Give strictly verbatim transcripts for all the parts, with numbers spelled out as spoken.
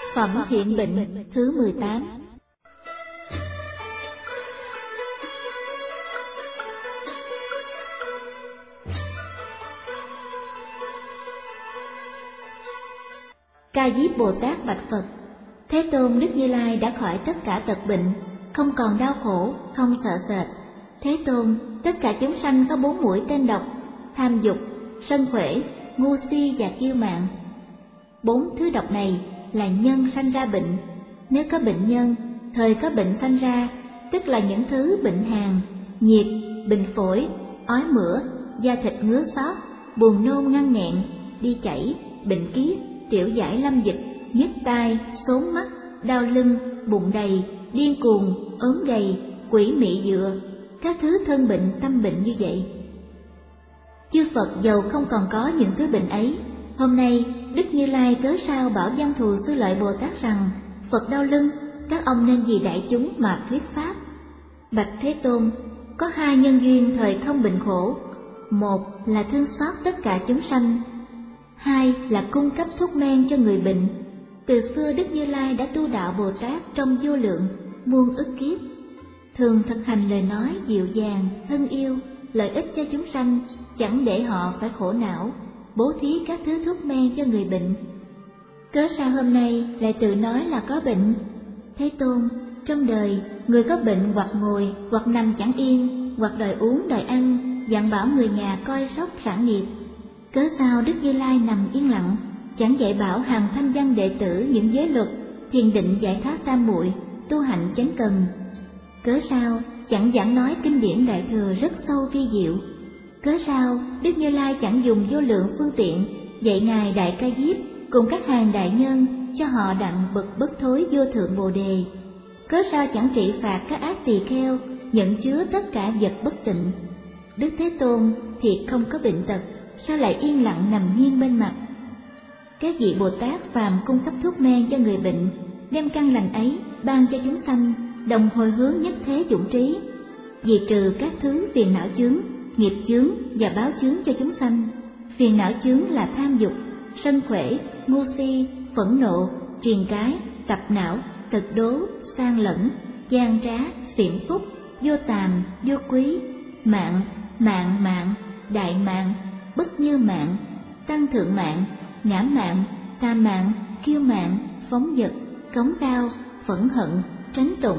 Phẩm Thiện Bệnh thứ mười tám. Ca Diếp Bồ Tát bạch Phật: Thế Tôn, Đức Như Lai đã khỏi tất cả tật bệnh, không còn đau khổ, không sợ sệt. Thế Tôn, tất cả chúng sanh có bốn mũi tên độc: tham dục, sân khỏe, ngu si và kiêu mạn. Bốn thứ độc này là nhân sanh ra bệnh. Nếu có bệnh nhân, thời có bệnh sanh ra, tức là những thứ bệnh hàn, nhiệt, bệnh phổi, ói mửa, da thịt ngứa xót, buồn nôn ngăn nghẹn, đi chảy, bệnh kiết, tiểu giải lâm dịch, nhức tai, sốn mắt, đau lưng, bụng đầy, điên cuồng, ốm gầy, quỷ mị dựa, các thứ thân bệnh tâm bệnh như vậy. Chư Phật dầu không còn có những thứ bệnh ấy, hôm nay Đức Như Lai cớ sao bảo Văn Thù Sư Lợi Bồ Tát rằng: Phật đau lưng, các ông nên vì đại chúng mà thuyết pháp. Bạch Thế Tôn, có hai nhân duyên thời không bệnh khổ: một là thương xót tất cả chúng sanh, hai là cung cấp thuốc men cho người bệnh. Từ xưa Đức Như Lai đã tu đạo Bồ Tát trong vô lượng muôn ức kiếp, thường thực hành lời nói dịu dàng, thân yêu, lợi ích cho chúng sanh, chẳng để họ phải khổ não, bố thí các thứ thuốc men cho người bệnh. Cớ sao hôm nay lại tự nói là có bệnh? Thế Tôn, trong đời người có bệnh hoặc ngồi hoặc nằm chẳng yên, hoặc đòi uống đòi ăn, dặn bảo người nhà coi sóc sản nghiệp. Cớ sao Đức Như Lai nằm yên lặng, chẳng dạy bảo hàng thanh văn đệ tử những giới luật, thiền định giải thoát tam muội, tu hạnh chánh cần? Cớ sao chẳng giảng nói kinh điển đại thừa rất sâu vi diệu? Cớ sao Đức Như Lai chẳng dùng vô lượng phương tiện dạy ngài Đại Ca Diếp cùng các hàng đại nhân cho họ đặng bậc bất thối vô thượng bồ đề? Cớ sao chẳng trị phạt các ác tỳ kheo nhận chứa tất cả vật bất tịnh? Đức Thế Tôn thiệt không có bệnh tật, sao lại yên lặng nằm nghiêng bên mặt? Các vị Bồ Tát phàm cung cấp thuốc men cho người bệnh, đem căn lành ấy ban cho chúng sanh, đồng hồi hướng nhất thế chủng trí, diệt trừ các thứ phiền não chướng, nghiệp chướng và báo chướng cho chúng sanh. Phiền não chướng là tham dục, sân khỏe, ngu si, phẫn nộ, triền cái, tập não, tật đố, sang lẫn, gian trá, phiền phúc, vô tàm, vô quý, mạng, mạng mạng, đại mạng, bất như mạng, tăng thượng mạng, ngã mạng, tam mạng, kiêu mạng, phóng dật, cống cao, phẫn hận, tránh tụng.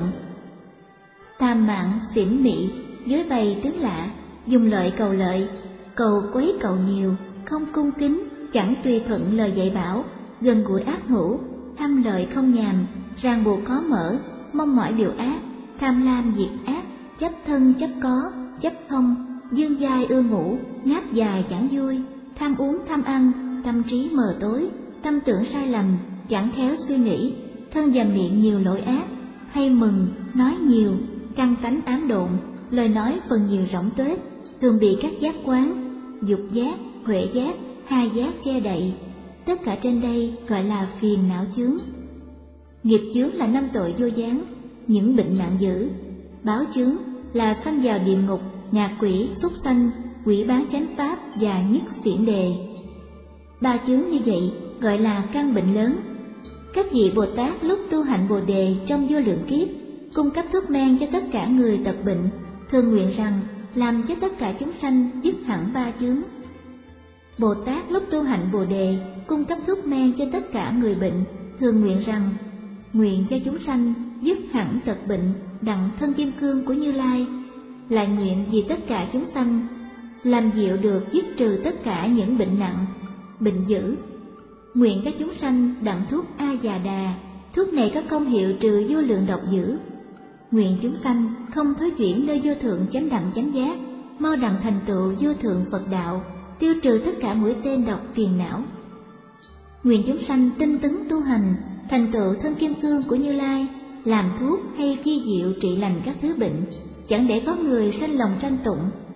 Tam mạng, xỉm mị, dối bày tướng lạ, dùng lợi cầu lợi, cầu quấy cầu nhiều, không cung kính, chẳng tùy thuận lời dạy bảo, gần gũi ác hữu, tham lợi không nhàm, ràng buộc khó mở, mong mỏi điều ác, tham lam diệt ác, chấp thân chấp có, chấp thông, dương dai ưa ngủ, ngáp dài chẳng vui, tham uống tham ăn, tâm trí mờ tối, tâm tưởng sai lầm, chẳng khéo suy nghĩ, thân và miệng nhiều lỗi ác, hay mừng, nói nhiều, căn tánh ám độn, lời nói phần nhiều rỗng tuếch, thường bị các giác quán, dục giác, huệ giác, hai giác che đậy. Tất cả trên đây gọi là phiền não chướng. Nghiệp chướng là năm tội vô gián, những bệnh nặng dữ. Báo chướng là sanh vào địa ngục, ngạ quỷ, súc sanh, quỷ bán chánh pháp và nhất xiển đề. Ba chướng như vậy gọi là căn bệnh lớn. Các vị Bồ Tát lúc tu hạnh Bồ đề trong vô lượng kiếp, cung cấp thuốc men cho tất cả người tật bệnh, thường nguyện rằng làm cho tất cả chúng sanh dứt hẳn ba chướng. Bồ Tát lúc tu hạnh Bồ đề cung cấp thuốc men cho tất cả người bệnh, thường nguyện rằng nguyện cho chúng sanh dứt hẳn tật bệnh đặng thân kim cương của Như Lai, lại nguyện vì tất cả chúng sanh làm diệu được dứt trừ tất cả những bệnh nặng, bệnh dữ. Nguyện các chúng sanh đặng thuốc A Già Đà, thuốc này có công hiệu trừ vô lượng độc dữ. Nguyện chúng sanh không thối chuyển nơi vô thượng chánh đẳng chánh giác, mau đặng thành tựu vô thượng Phật đạo, tiêu trừ tất cả mũi tên độc phiền não. Nguyện chúng sanh tinh tấn tu hành, thành tựu thân kim cương của Như Lai, làm thuốc hay phi diệu trị lành các thứ bệnh, chẳng để có người sanh lòng tranh tụng.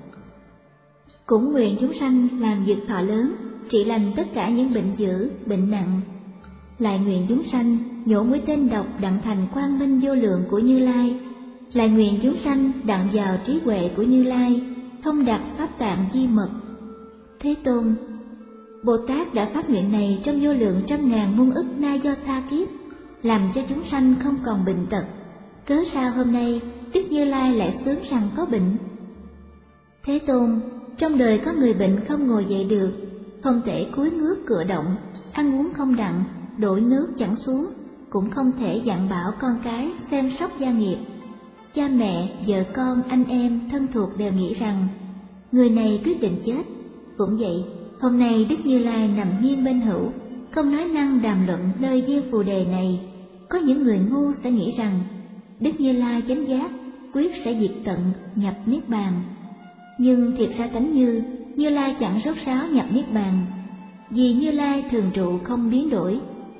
Cũng nguyện chúng sanh làm việc thọ lớn, trị lành tất cả những bệnh dữ, bệnh nặng. Lại nguyện chúng sanh nhổ mũi tên độc đặng thành quang minh vô lượng của Như Lai. Lại nguyện chúng sanh đặng vào trí huệ của Như Lai, thông đạt pháp tạng di mật. Thế Tôn, Bồ Tát đã phát nguyện này trong vô lượng trăm ngàn muôn ức na do tha kiếp, làm cho chúng sanh không còn bệnh tật. Cớ sao hôm nay Đức Như Lai lại sướng rằng có bệnh? Thế Tôn, trong đời có người bệnh không ngồi dậy được, không thể cúi ngước cựa động, ăn uống không đặng, đổ nước chẳng xuống, cũng không thể dặn bảo con cái xem sóc gia nghiệp. Cha mẹ, vợ con, anh em, thân thuộc đều nghĩ rằng người này quyết định chết. Cũng vậy, hôm nay Đức Như Lai nằm nghiêng bên hữu, không nói năng đàm luận nơi viên phù đề này. Có những người ngu sẽ nghĩ rằng Đức Như Lai chánh giác, quyết sẽ diệt tận, nhập niết bàn. Nhưng thiệt ra tánh như, Như Lai chẳng rốt ráo nhập niết bàn, vì Như Lai thường trụ không biến đổi.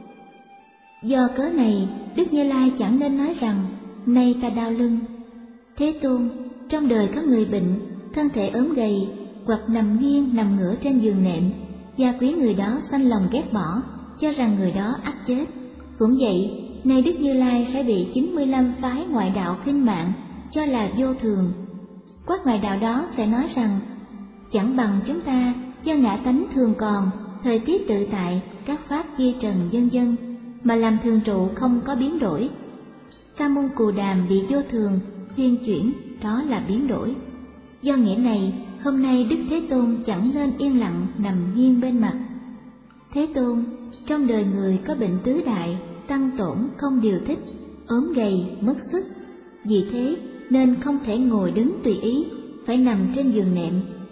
Do cớ này, Đức Như Lai chẳng nên nói rằng nay ta đau lưng. Thế Tôn, trong đời có người bệnh, thân thể ốm gầy, hoặc nằm nghiêng nằm ngửa trên giường nệm, gia quý người đó sanh lòng ghét bỏ, cho rằng người đó ắt chết. Cũng vậy, nay Đức Như Lai sẽ bị chín mươi lăm phái ngoại đạo khinh mạng, cho là vô thường. Các ngoại đạo đó sẽ nói rằng chẳng bằng chúng ta, do ngã tánh thường còn, thời tiết tự tại, các pháp chi trần vân vân, mà làm thường trụ không có biến đổi. Ca Môn Cù Đàm bị vô thường, thiên chuyển, đó là biến đổi. Do nghĩa này, hôm nay Đức Thế Tôn chẳng lên yên lặng nằm nghiêng bên mặt. Thế Tôn, trong đời người có bệnh tứ đại, tăng tổn không điều thích, ốm gầy, mất sức. Vì thế nên không thể ngồi đứng tùy ý, phải nằm trên giường nệm.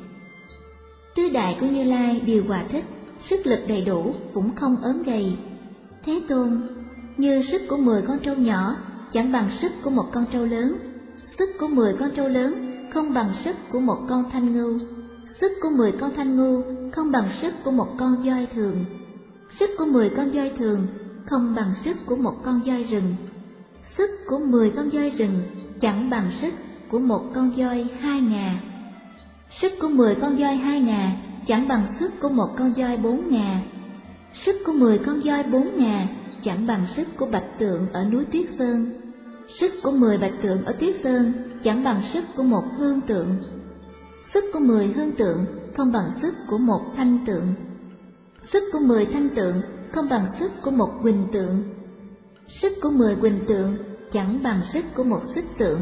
Tứ đại của Như Lai đều hòa thích, sức lực đầy đủ, cũng không ốm gầy. Thế Tôn, như sức của mười con trâu nhỏ chẳng bằng sức của một con trâu lớn, sức của mười con trâu lớn không bằng sức của một con thanh ngưu, sức của mười con thanh ngưu không bằng sức của một con voi thường, sức của mười con voi thường không bằng sức của một con voi rừng, sức của mười con voi rừng chẳng bằng sức của một con voi hai ngà, sức của mười con voi hai ngà chẳng bằng sức của một con voi bốn ngà, sức của mười con voi bốn ngà chẳng bằng sức của bạch tượng ở núi Tuyết Sơn, sức của mười bạch tượng ở Tuyết Sơn chẳng bằng sức của một hương tượng, sức của mười hương tượng không bằng sức của một thanh tượng, sức của mười thanh tượng không bằng sức của một huỳnh tượng, sức của mười huỳnh tượng chẳng bằng sức của một xích tượng,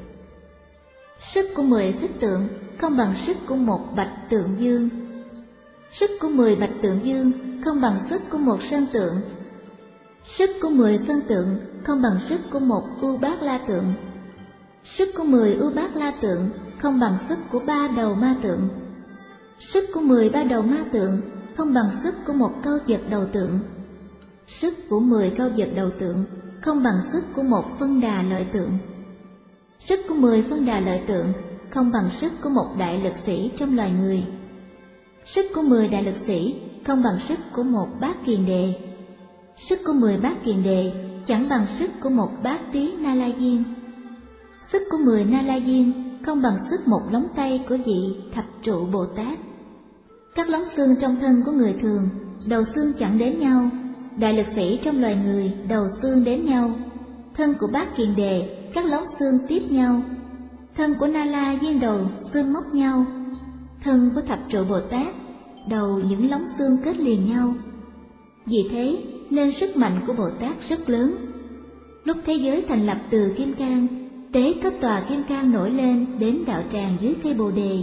sức của mười xích tượng không bằng sức của một bạch tượng dương, sức của mười bạch tượng dương không bằng sức của một sơn tượng, sức của mười sơn tượng không bằng sức của một U Bát La tượng, sức của mười U Bát La tượng không bằng sức của ba đầu ma tượng, sức của mười ba đầu ma tượng không bằng sức của một câu vật đầu tượng, sức của mười câu vật đầu tượng không bằng sức của một phân đà lợi tượng, sức của mười phân đà lợi tượng không bằng sức của một đại lực sĩ trong loài người, sức của mười đại lực sĩ không bằng sức của một bát kiền đề, sức của mười bát kiền đề chẳng bằng sức của một bát tí Na La Diên, sức của mười Na La Diên không bằng sức một lóng tay của vị thập trụ Bồ Tát. Các lóng xương trong thân của người thường, đầu xương chẳng đến nhau, đại lực sĩ trong loài người đầu xương đến nhau, thân của bát kiền đề các lóng xương tiếp nhau, thân của Na La Diên đầu xương móc nhau, thân của thập trụ Bồ Tát đầu những lóng xương kết liền nhau. Vì thế nên sức mạnh của Bồ Tát rất lớn. Lúc thế giới thành lập từ kim cang, tế cấp tòa kim cang nổi lên đến đạo tràng dưới cây bồ đề.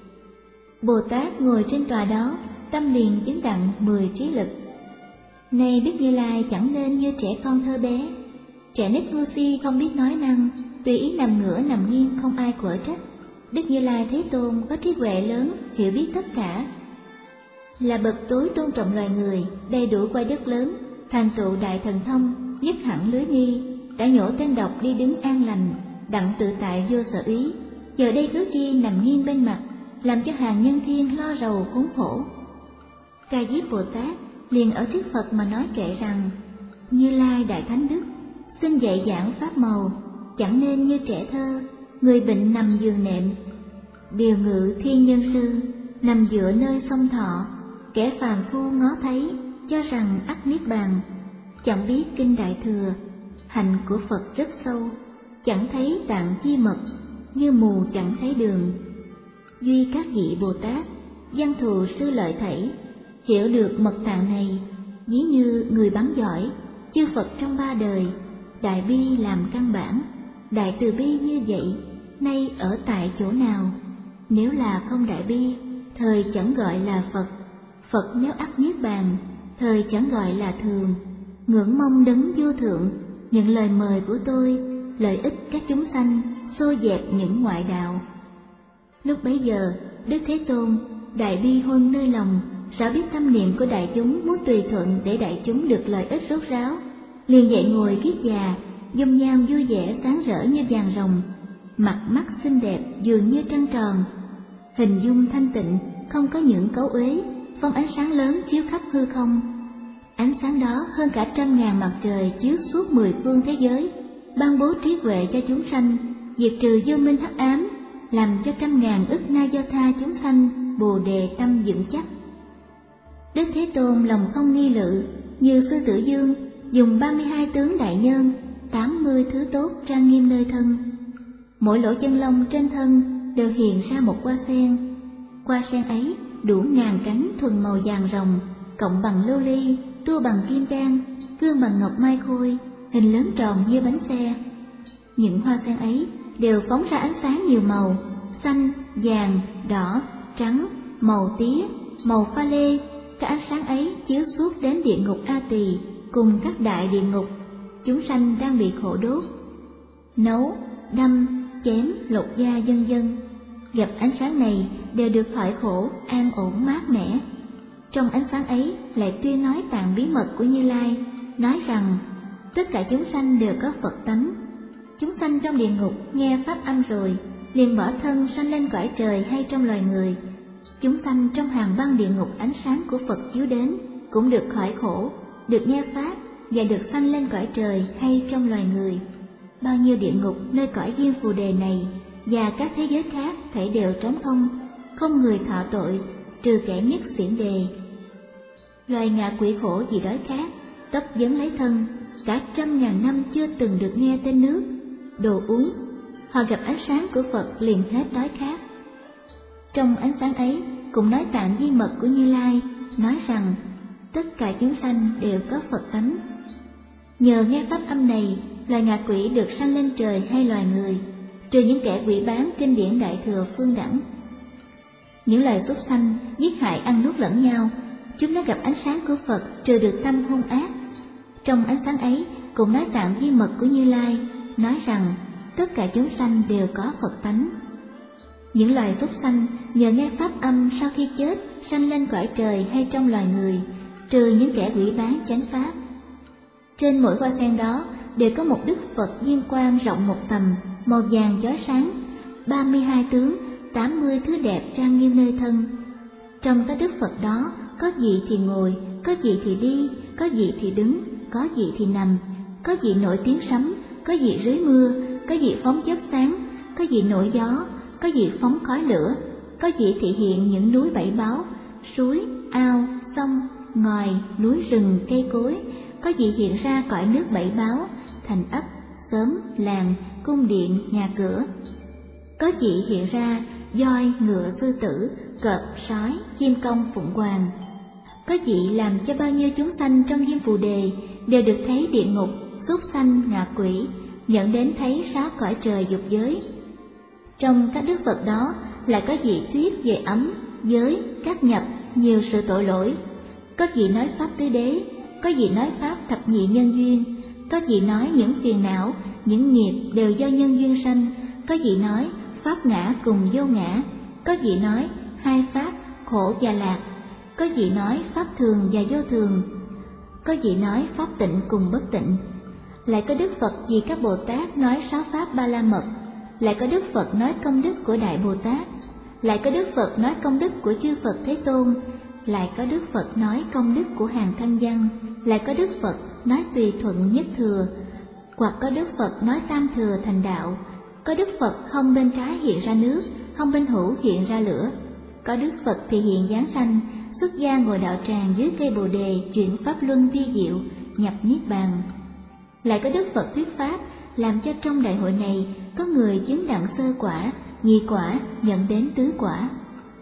Bồ Tát ngồi trên tòa đó, tâm liền chứng đặng mười trí lực. Nay Đức Như Lai chẳng nên như trẻ con thơ bé, trẻ nít ngu si không biết nói năng, tùy ý nằm ngửa nằm nghiêng không ai quở trách. Đức Như Lai Thế Tôn có trí huệ lớn, hiểu biết tất cả, là bậc tối tôn trọng loài người, đầy đủ quay đất lớn, thành tựu đại thần thông, dứt hẳn lưới nghi, đã nhổ tên độc đi đứng an lành, đặng tự tại vô sở ý. Giờ đây cứ chi nằm nghiêng bên mặt, làm cho hàng nhân thiên lo rầu khốn khổ. Ca Diếp Bồ Tát liền ở trước Phật mà nói kệ rằng: Như Lai đại thánh đức, xin dạy giảng pháp màu, chẳng nên như trẻ thơ, người bệnh nằm giường nệm. Điều ngự thiên nhân sư, nằm dựa nơi sông Thọ, kẻ phàm phu ngó thấy, cho rằng ắt niết bàn. Chẳng biết kinh Đại Thừa, hành của Phật rất sâu, chẳng thấy tạng chi mật, như mù chẳng thấy đường. Duy các vị Bồ Tát, văn thù sư lợi thảy, hiểu được mật tạng này, ví như người bắn giỏi, chư Phật trong ba đời, đại bi làm căn bản, đại từ bi như vậy, nay ở tại chỗ nào? Nếu là không đại bi, thời chẳng gọi là Phật. Phật nếu ắt niết bàn, thời chẳng gọi là thường. Ngưỡng mong đấng vô thượng, những lời mời của tôi, lợi ích các chúng sanh, xô dẹp những ngoại đạo. Lúc bấy giờ, Đức Thế Tôn, đại bi huân nơi lòng, rõ biết tâm niệm của đại chúng muốn tùy thuận để đại chúng được lợi ích rốt ráo, liền dậy ngồi kiết già, dung nhan vui vẻ sáng rỡ như vàng rồng, mặt mắt xinh đẹp dường như trăng tròn, hình dung thanh tịnh, không có những cấu uế, phóng ánh sáng lớn chiếu khắp hư không. Ánh sáng đó hơn cả trăm ngàn mặt trời chiếu suốt mười phương thế giới, ban bố trí huệ cho chúng sanh, diệt trừ vô minh hắc ám, làm cho trăm ngàn ức na do tha chúng sanh bồ đề tâm vững chắc. Đức Thế Tôn lòng không nghi lự, như sư tử dương, dùng ba mươi hai tướng đại nhân, tám mươi thứ tốt trang nghiêm nơi thân. Mỗi lỗ chân lông trên thân đều hiện ra một hoa sen. Hoa sen ấy đủ ngàn cánh thuần màu vàng rồng, cộng bằng lưu ly, tua bằng kim đan, cương bằng ngọc mai khôi, hình lớn tròn như bánh xe. Những hoa sen ấy đều phóng ra ánh sáng nhiều màu, xanh, vàng, đỏ, trắng, màu tía, màu pha lê. Các ánh sáng ấy chiếu suốt đến địa ngục A Tỳ cùng các đại địa ngục, chúng sanh đang bị khổ đốt, nấu, đâm, chém, lột da vân vân. Gặp ánh sáng này đều được khỏi khổ, an ổn mát mẻ. Trong ánh sáng ấy lại tuyên nói tạng bí mật của Như Lai, nói rằng tất cả chúng sanh đều có Phật tánh. Chúng sanh trong địa ngục nghe pháp âm rồi, liền bỏ thân sanh lên cõi trời hay trong loài người. Chúng sanh trong hàng băng địa ngục ánh sáng của Phật chiếu đến, cũng được khỏi khổ, được nghe pháp và được sanh lên cõi trời hay trong loài người. Bao nhiêu địa ngục nơi cõi Diêm Phù Đề này và các thế giới khác thảy đều trống không, không người thọ tội, trừ kẻ nhất xiển đề. Loài ngạ quỷ khổ vì đói khát, tấp vấn lấy thân, cả trăm ngàn năm chưa từng được nghe tên nước, đồ uống. Họ gặp ánh sáng của Phật liền hết đói khát. Trong ánh sáng ấy cũng nói tạng di mật của Như Lai, nói rằng tất cả chúng sanh đều có Phật tánh. Nhờ nghe pháp âm này, loài ngạ quỷ được sanh lên trời hay loài người, trừ những kẻ quỷ bán kinh điển Đại Thừa Phương Đẳng. Những loài súc sanh giết hại ăn nuốt lẫn nhau, chúng nó gặp ánh sáng của Phật trừ được tâm hung ác. Trong ánh sáng ấy cũng nói tạng di mật của Như Lai, nói rằng tất cả chúng sanh đều có Phật tánh. Những loài súc sanh nhờ nghe pháp âm sau khi chết sanh lên cõi trời hay trong loài người, trừ những kẻ quỷ bán chánh pháp. Trên mỗi hoa sen đó đều có một đức Phật diêm quang rộng một tầm, màu vàng chói sáng, ba mươi hai tướng, tám mươi thứ đẹp trang nghiêm nơi thân. Trong các đức Phật đó, có vị thì ngồi, có vị thì đi, có vị thì đứng, có vị thì nằm, có vị nổi tiếng sấm, có vị rưới mưa, có vị phóng chớp sáng, có vị nổi gió, có vị phóng khói lửa, có vị thị hiện những núi bảy báu, suối, ao, sông, ngòi, núi rừng, cây cối, có vị hiện ra cõi nước bảy báu, thành ấp, xóm, làng, cung điện, nhà cửa. Có vị hiện ra voi, ngựa, sư tử, cọp, sói, chim công, phụng hoàng. Có vị làm cho bao nhiêu chúng sanh trong Diêm Phù Đề đều được thấy địa ngục, súc sanh, ngạ quỷ, dẫn đến thấy sáu cõi trời dục giới. Trong các đức Phật đó lại có vị thuyết về ấm, giới, các nhập, nhiều sự tội lỗi. Có vị nói pháp tứ đế, có vị nói pháp thập nhị nhân duyên, có vị nói những phiền não, những nghiệp đều do nhân duyên sanh, có vị nói pháp ngã cùng vô ngã, có vị nói hai pháp khổ và lạc, có vị nói pháp thường và vô thường, có vị nói pháp tịnh cùng bất tịnh. Lại có đức Phật vì các Bồ Tát nói sáu pháp ba la mật, lại có đức Phật nói công đức của Đại Bồ Tát, lại có đức Phật nói công đức của chư Phật Thế Tôn, lại có đức Phật nói công đức của hàng thanh văn, lại có đức Phật nói tùy thuận nhất thừa, hoặc có đức Phật nói tam thừa thành đạo. Có đức Phật không bên trái hiện ra nước, không bên hữu hiện ra lửa. Có đức Phật thì hiện giáng sanh, xuất gia ngồi đạo tràng dưới cây Bồ Đề, chuyển pháp luân vi diệu, nhập niết bàn. Lại có đức Phật thuyết pháp, làm cho trong đại hội này có người chứng đặng sơ quả, nhị quả, nhận đến tứ quả.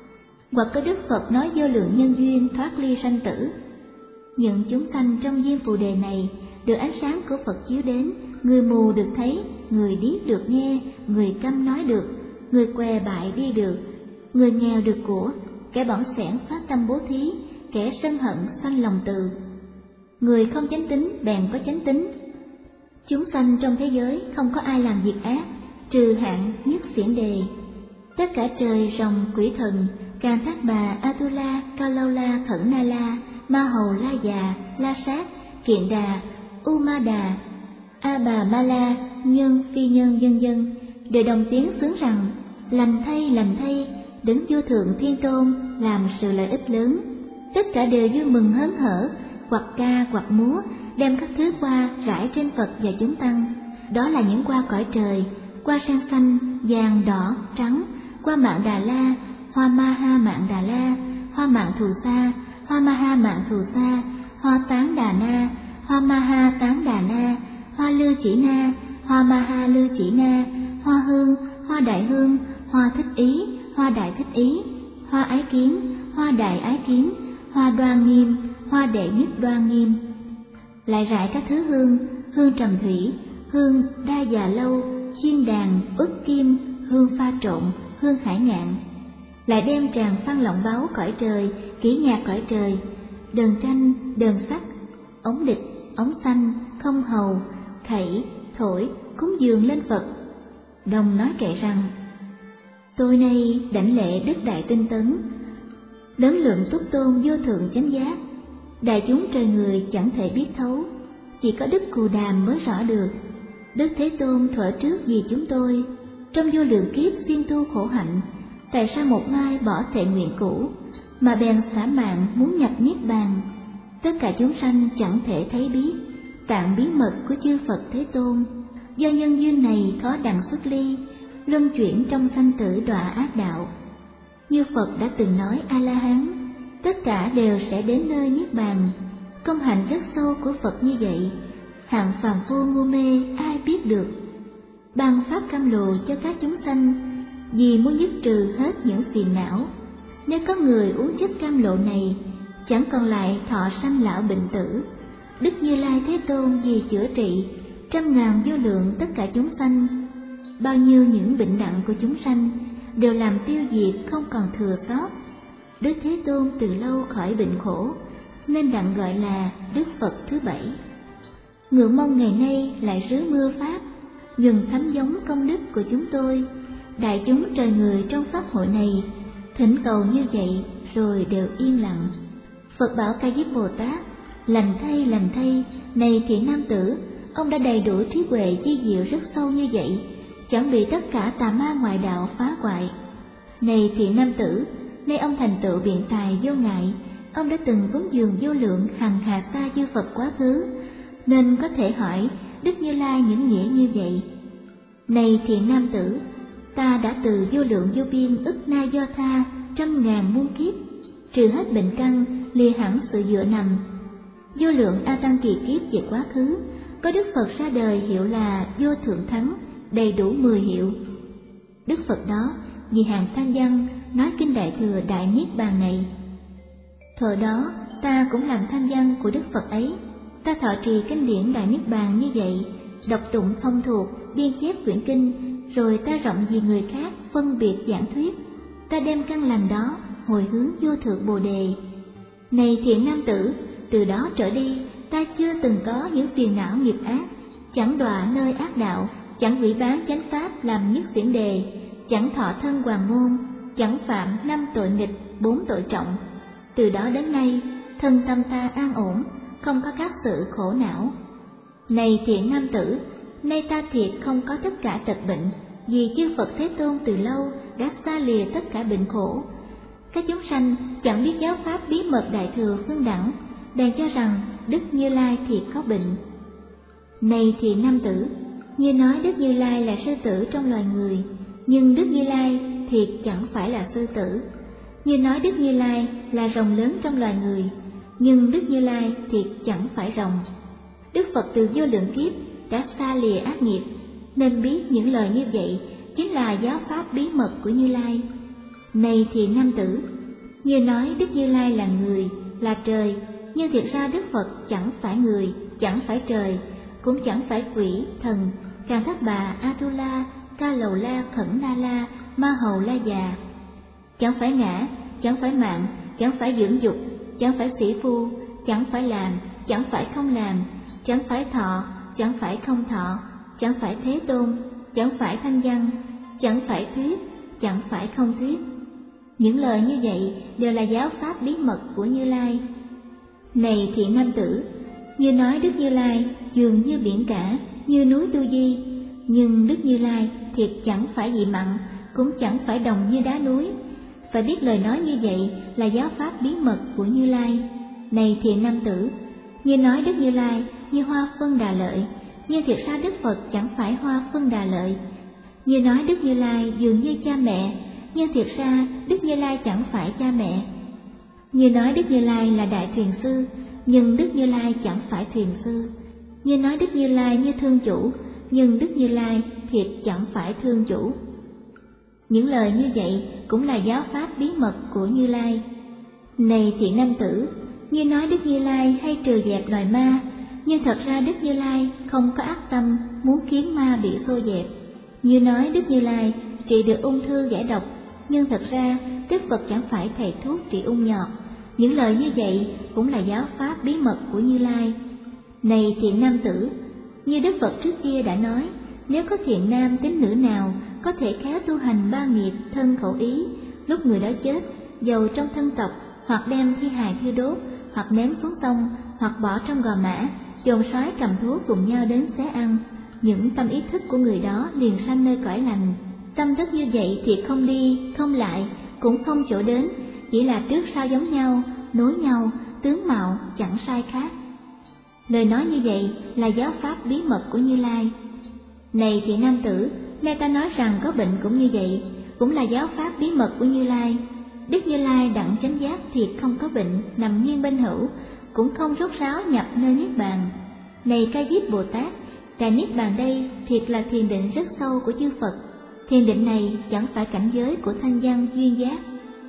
Hoặc có đức Phật nói vô lượng nhân duyên thoát ly sanh tử. Những chúng sanh trong Diêm Phù Đề này được ánh sáng của Phật chiếu đến, người mù được thấy, người điếc được nghe, người câm nói được, người què bại đi được, người nghèo được của, kẻ bỏng sẻn phát tâm bố thí, kẻ sân hận sanh lòng từ, người không chánh tín bèn có chánh tín. Chúng sanh trong thế giới không có ai làm việc ác, trừ hạng nhất xiển đề. Tất cả trời rồng quỷ thần, Càn Thác Bà, Atula, Cao Lâu La, Khẩn Na La, Ma Hầu, La Già, La Sát, Kiện Đà, U Ma Đà, A Bà Ma La, nhân phi nhân vân vân đều đồng tiếng xướng rằng: lành thay, lành thay, Đấng Vô Thượng Thiên Tôn làm sự lợi ích lớn. Tất cả đều vui mừng hớn hở, hoặc ca hoặc múa, đem các thứ hoa rải trên Phật và chúng tăng. Đó là những hoa cõi trời, hoa sen xanh, vàng, đỏ, trắng, hoa mạn Đà La, hoa Ma Ha mạn Đà La, hoa mạn Thù Sa, hoa Ma Ha mạn Thù Sa, hoa Tán Đà Na, hoa Ma Ha Tán Đà Na, hoa Lư Chỉ Na, hoa Ma Ha Lư Chỉ Na, hoa hương, hoa đại hương, hoa thích ý, hoa đại thích ý, hoa ái kiến, hoa đại ái kiến, hoa đoan nghiêm, hoa đệ nhất đoan nghiêm. Lại rải các thứ hương, hương trầm thủy, hương đa già lâu, chiên đàn, ức kim, hương pha trộn, hương hải ngạn. Lại đem tràng phan lọng báu cõi trời, kỹ nhạc cõi trời, đờn tranh, đờn sắc, ống địch, ống xanh, không hầu, khẩy, thổi, cúng dường lên Phật. Đồng nói kệ rằng: tôi nay đảnh lễ Đức Đại Tinh Tấn, lớn lượng túc tôn vô thượng chánh giác, đại chúng trời người chẳng thể biết thấu, chỉ có Đức Cù Đàm mới rõ được. Đức Thế Tôn thuở trước vì chúng tôi, trong vô lượng kiếp siêng tu khổ hạnh, tại sao một mai bỏ thệ nguyện cũ, mà bèn xả mạng muốn nhập niết bàn? Tất cả chúng sanh chẳng thể thấy biết tạng bí mật của chư Phật Thế Tôn. Do nhân duyên này khó đặng xuất ly, luân chuyển trong sanh tử đọa ác đạo. Như Phật đã từng nói A La Hán, tất cả đều sẽ đến nơi niết bàn. Công hạnh rất sâu của Phật như vậy, hạng phàm phu ngu mê ai biết được. Ban pháp cam lồ cho các chúng sanh, vì muốn dứt trừ hết những phiền não. Nếu có người uống chất cam lộ này, chẳng còn lại thọ sanh lão bệnh tử. Đức Như Lai Thế Tôn vì chữa trị trăm ngàn vô lượng tất cả chúng sanh, bao nhiêu những bệnh nặng của chúng sanh đều làm tiêu diệt không còn thừa sót. Đức Thế Tôn từ lâu khỏi bệnh khổ, nên đặng gọi là Đức Phật thứ bảy. Ngưỡng mong ngày nay lại rứa mưa pháp, dừng thấm giống công đức của chúng tôi. Đại chúng trời người trong pháp hội này thỉnh cầu như vậy rồi đều yên lặng. Phật bảo Ca Diếp Bồ Tát: lành thay, lành thay, này thiện nam tử, ông đã đầy đủ trí huệ vi diệu rất sâu như vậy, chẳng bị tất cả tà ma ngoại đạo phá hoại. Này thiện nam tử, nay ông thành tựu biện tài vô ngại, ông đã từng cúng dường vô lượng hằng hà sa chư Phật quá khứ, nên có thể hỏi Đức Như Lai những nghĩa như vậy. Này thiện nam tử, ta đã từ vô lượng vô biên ức na do tha trăm ngàn muôn kiếp, trừ hết bệnh căn, lìa hẳn sự dựa nằm. Vô lượng a tăng kỳ kiếp về quá khứ, có Đức Phật ra đời hiệu là Vô Thượng Thắng, đầy đủ mười hiệu. Đức Phật đó vì hàng tham văn nói kinh Đại Thừa Đại Niết Bàn này. Thời đó ta cũng làm tham văn của Đức Phật ấy, ta thọ trì kinh điển Đại Niết Bàn như vậy, đọc tụng thông thuộc, biên chép quyển kinh, rồi ta rộng vì người khác phân biệt giảng thuyết. Ta đem căn lành đó hồi hướng vô thượng Bồ Đề. Này thiện nam tử, từ đó trở đi ta chưa từng có những phiền não nghiệp ác, chẳng đọa nơi ác đạo, chẳng hủy bán chánh pháp làm nhất xiển đề, chẳng thọ thân hoàng môn, chẳng phạm năm tội nghịch, bốn tội trọng. Từ đó đến nay thân tâm ta an ổn, không có các sự khổ não. Này thiện nam tử, nay ta thiệt không có tất cả tật bệnh, vì chư Phật Thế Tôn từ lâu đã xa lìa tất cả bệnh khổ. Các chúng sanh chẳng biết giáo pháp bí mật Đại Thừa Phương Đẳng, bèn cho rằng Đức Như Lai thiệt có bệnh. Này thiện nam tử, như nói Đức Như Lai là sư tử trong loài người, nhưng Đức Như Lai thiệt chẳng phải là sư tử. Như nói Đức Như Lai là rồng lớn trong loài người, nhưng Đức Như Lai thiệt chẳng phải rồng. Đức Phật từ vô lượng kiếp đã xa lìa ác nghiệp, nên biết những lời như vậy chính là giáo pháp bí mật của Như Lai. Này thiện nam tử, như nói Đức Như Lai là người, là trời, nhưng thiệt ra Đức Phật chẳng phải người, chẳng phải trời, cũng chẳng phải quỷ, thần, Càn Thác Bà, Atula, Ca Lầu La, Khẩn Na La, Ma Hầu La Già. Chẳng phải ngã, chẳng phải mạng, chẳng phải dưỡng dục, chẳng phải sĩ phu, chẳng phải làm, chẳng phải không làm, chẳng phải thọ, chẳng phải không thọ, chẳng phải Thế Tôn, chẳng phải Thanh Văn, chẳng phải thuyết, chẳng phải không thuyết. Những lời như vậy đều là giáo pháp bí mật của Như Lai. Này thiện nam tử, như nói Đức Như Lai dường như biển cả, như núi Tu Di, nhưng Đức Như Lai thiệt chẳng phải vị mặn, cũng chẳng phải đồng như đá núi. Phải biết lời nói như vậy là giáo pháp bí mật của Như Lai. Này thiện nam tử, như nói Đức Như Lai như hoa phân đà lợi, nhưng thiệt ra Đức Phật chẳng phải hoa phân đà lợi. Như nói Đức Như Lai dường như cha mẹ, nhưng thiệt ra Đức Như Lai chẳng phải cha mẹ. Như nói Đức Như Lai là đại thuyền sư, nhưng Đức Như Lai chẳng phải thuyền sư. Như nói Đức Như Lai như thương chủ, nhưng Đức Như Lai thiệt chẳng phải thương chủ. Những lời như vậy cũng là giáo pháp bí mật của Như Lai. Này thiện nam tử, như nói Đức Như Lai hay trừ dẹp loài ma, nhưng thật ra Đức Như Lai không có ác tâm muốn khiến ma bị xô dẹp. Như nói Đức Như Lai trị được ung thư giải độc, nhưng thật ra Đức Phật chẳng phải thầy thuốc trị ung nhọt. Những lời như vậy cũng là giáo pháp bí mật của Như Lai. Này thiện nam tử, như Đức Phật trước kia đã nói, nếu có thiện nam tín nữ nào có thể khéo tu hành ba nghiệp thân khẩu ý, lúc người đó chết, dầu trong thân tộc, hoặc đem thi hài thiêu đốt, hoặc ném xuống sông, hoặc bỏ trong gò mã, chồn sói cầm thú cùng nhau đến xé ăn, những tâm ý thức của người đó liền sanh nơi cõi lành. Tâm thức như vậy thì không đi, không lại, cũng không chỗ đến, chỉ là trước sau giống nhau, nối nhau, tướng mạo chẳng sai khác. Lời nói như vậy là giáo pháp bí mật của Như Lai. Này thiện nam tử, nay ta nói rằng có bệnh cũng như vậy, cũng là giáo pháp bí mật của Như Lai. Đức Như Lai đặng chánh giác thiệt không có bệnh, nằm nghiêng bên hữu, cũng không rốt ráo nhập nơi niết bàn. Này Ca Diếp Bồ Tát, tại niết bàn đây thiệt là thiền định rất sâu của chư Phật. Thiền định này chẳng phải cảnh giới của thanh văn duyên giác.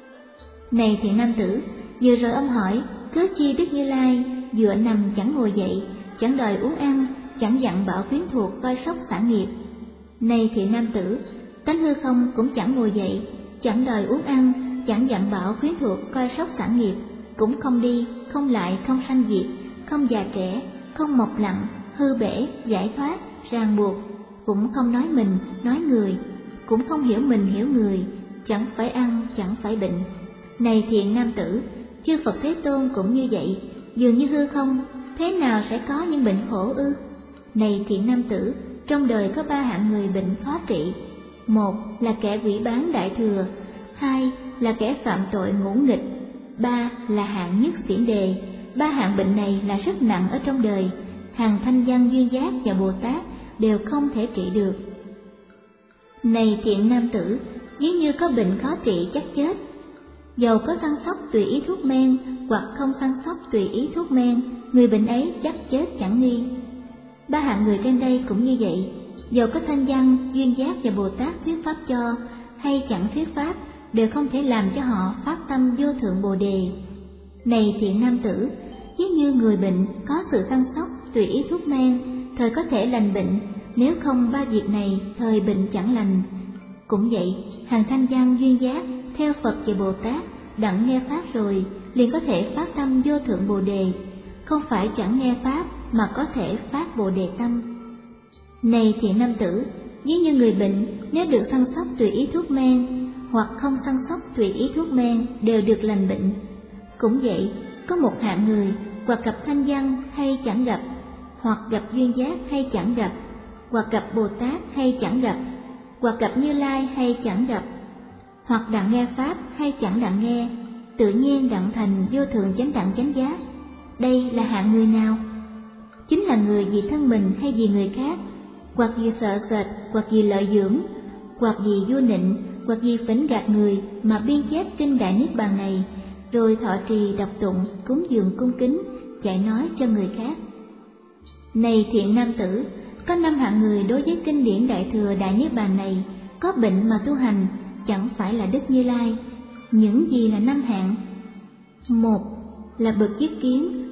Này thiện nam tử, vừa rồi ông hỏi cớ chi Đức Như Lai dựa nằm chẳng ngồi dậy, chẳng đòi uống ăn, chẳng dặn bảo quyến thuộc coi sóc sản nghiệp. Này thiện nam tử, tánh hư không cũng chẳng ngồi dậy, chẳng đòi uống ăn, chẳng dặn bảo quyến thuộc coi sóc sản nghiệp, cũng không đi, không lại, không sanh diệt, không già trẻ, không mọc lặng, hư bể, giải thoát, ràng buộc, cũng không nói mình, nói người, cũng không hiểu mình hiểu người, chẳng phải ăn, chẳng phải bệnh. Này thiện nam tử, chư Phật Thế Tôn cũng như vậy, dường như hư không, thế nào sẽ có những bệnh khổ ư? Này thiện nam tử, trong đời có ba hạng người bệnh khó trị. Một là kẻ quỷ bán đại thừa, hai là kẻ phạm tội ngũ nghịch, ba là hạng nhất xiển đề. Ba hạng bệnh này là rất nặng ở trong đời, hàng thanh văn duyên giác và Bồ Tát đều không thể trị được. Này thiện nam tử, ví như có bệnh khó trị chắc chết, dầu có săn sóc tùy ý thuốc men, hoặc không săn sóc tùy ý thuốc men, người bệnh ấy chắc chết chẳng nghi. Ba hạng người trên đây cũng như vậy, dầu có thanh văn duyên giác và Bồ Tát thuyết pháp cho, hay chẳng thuyết pháp, đều không thể làm cho họ phát tâm vô thượng Bồ đề. Này thiện nam tử, ví như người bệnh có sự săn sóc tùy ý thuốc men, thời có thể lành bệnh, nếu không ba việc này thời bệnh chẳng lành. Cũng vậy, hàng thanh văn duyên giác theo Phật và Bồ Tát đặng nghe pháp rồi liền có thể phát tâm vô thượng Bồ đề, không phải chẳng nghe pháp mà có thể phát Bồ đề tâm. Này thiện nam tử, ví như người bệnh nếu được săn sóc tùy ý thuốc men, hoặc không săn sóc tùy ý thuốc men đều được lành bệnh. Cũng vậy, có một hạng người hoặc gặp thanh văn hay chẳng gặp, hoặc gặp duyên giác hay chẳng gặp, hoặc gặp Bồ Tát hay chẳng gặp, hoặc gặp Như Lai hay chẳng gặp, hoặc đặng nghe pháp hay chẳng đặng nghe, tự nhiên đặng thành vô thượng chánh đẳng chánh giác. Đây là hạng người nào? Chính là người vì thân mình hay vì người khác, hoặc vì sợ sệt, hoặc vì lợi dưỡng, hoặc vì vua nịnh, hoặc vì phỉnh gạt người mà biên chép kinh Đại Niết Bàn này, rồi thọ trì đọc tụng, cúng dường cung kính, dạy nói cho người khác. Này thiện nam tử, có năm hạng người đối với kinh điển Đại Thừa Đại Niết Bàn này có bệnh mà tu hành, chẳng phải là Đức Như Lai. Những gì là năm hạng? Một là bậc chiếc kiến,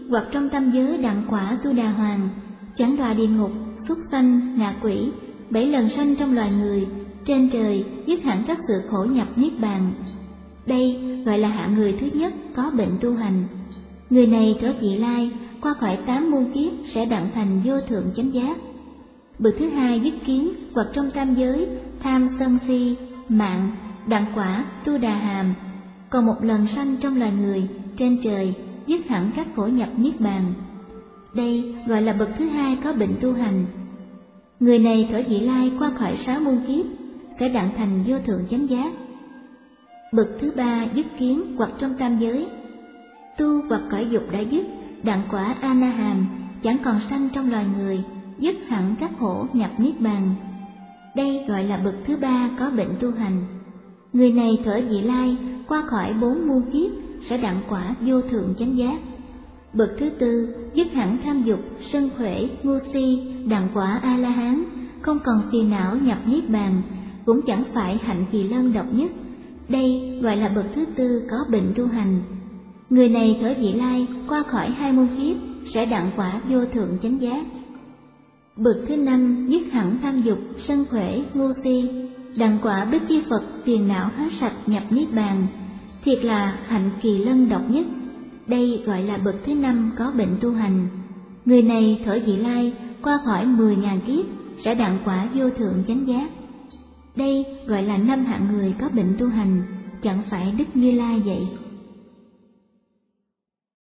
hoặc trong tam giới đặng quả Tu Đà Hoàng, chẳng đọa địa ngục, súc sanh, ngạ quỷ, bảy lần sanh trong loài người, trên trời dứt hẳn các sự khổ nhập niết bàn. Đây gọi là hạng người thứ nhất có bệnh tu hành. Người này thở vị lai, qua khỏi tám muôn kiếp sẽ đặng thành vô thượng chánh giác. Bậc thứ hai dứt kiến hoặc trong tam giới tham sân si, mạng, đặng quả Tu Đà Hàm, còn một lần sanh trong loài người, trên trời dứt hẳn các khổ nhập niết bàn. Đây gọi là bậc thứ hai có bệnh tu hành. Người này thở vị lai qua khỏi sáu muôn kiếp sẽ đặng thành vô thượng chánh giác. Bậc thứ ba dứt kiến hoặc trong tam giới tu hoặc cõi dục đã dứt, đặng quả A Na Hàm, chẳng còn sanh trong loài người, dứt hẳn các khổ nhập niết bàn. Đây gọi là bậc thứ ba có bệnh tu hành. Người này thở vị lai qua khỏi bốn muôn kiếp sẽ đặng quả vô thượng chánh giác. Bậc thứ tư dứt hẳn tham dục, sân khỏe, ngu si, đặng quả A La Hán, không còn phiền não nhập niết bàn, cũng chẳng phải hạnh Kỳ Lân độc nhất. Đây gọi là bậc thứ tư có bệnh tu hành. Người này thở vị lai qua khỏi hai muôn kiếp sẽ đặng quả vô thượng chánh giác. Bậc thứ năm dứt hẳn tham dục, sân khỏe, ngu si, đặng quả Bích Chi Phật, phiền não hết sạch nhập niết bàn, thiệt là hạnh Kỳ Lân độc nhất. Đây gọi là bậc thứ năm có bệnh tu hành. Người này thở vị lai qua khỏi mười ngàn kiếp sẽ đặng quả vô thượng chánh giác. Đây gọi là năm hạng người có bệnh tu hành, chẳng phải Đức Như Lai vậy.